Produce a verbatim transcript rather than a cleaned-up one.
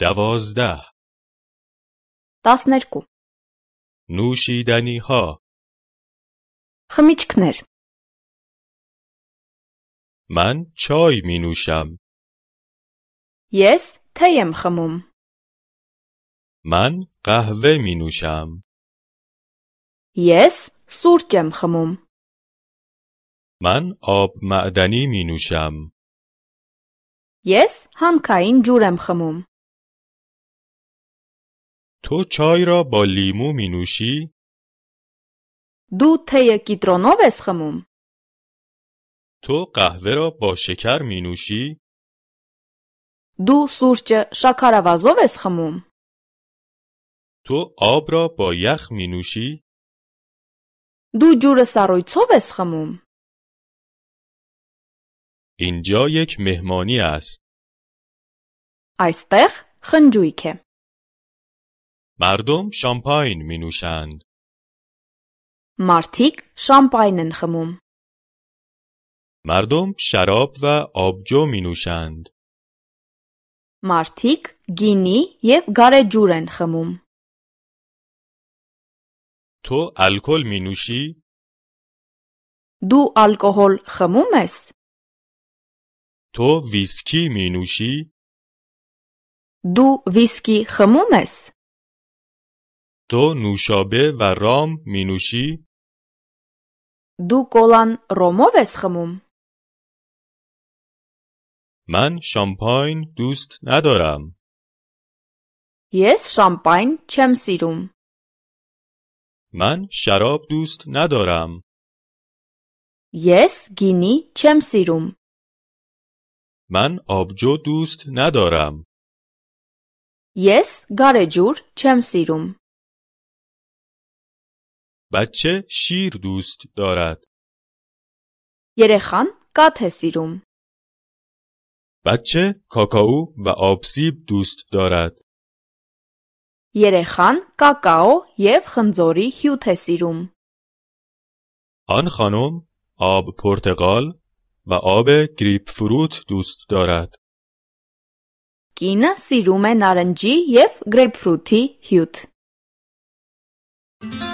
دوازده. տասներկու نوشیدنی ها. խմիչքներ من چای می نوشم. ես թեյ եմ խմում من قهوه می نوشم. ես սուրճ եմ խմում من آب معدنی می نوشم. ես հանքային ջուր եմ խմում تو چای را با لیمو می نوشی؟ դու թեյը կիտրոնով ես խմում تو قهوه را با شکر می نوشی؟ դու սուրճը շաքարավազով ես խմում تو آب را با یخ می نوشی؟ դու ջուրը սառույցով ես խմում اینجا یک مهمانی است. այստեղ խնջույք է مردم شامپاین می نوشند. մարդիկ շամպայն են խմում مردم شراب و آبجو می نوشند. մարդիկ գինի եւ գարեջուր են խմում تو الکل می نوشی؟ դու ալկոհոլ խմում ես تو ویسکی می نوشی؟ դու վիսկի խմում ես تو نوشابه و رام می نوشی؟ դու կոլան ռոմով ես խմում من شامپاین دوست ندارم. ես շամպայն չեմ սիրում من شراب دوست ندارم. ես գինի չեմ սիրում من آبجو دوست ندارم. ես գարեջուր չեմ սիրում بچه شیر دوست دارد. երեխան կաթ է սիրում بچه کاکائو و آبسیب دوست دارد. երեխան կակաո եւ խնձորի հյութ է սիրում آن خانم آب پرتقال و آب گریپ فروت دوست دارد. կինը սիրում է նարնջի եւ գրեյփֆրութի հյութ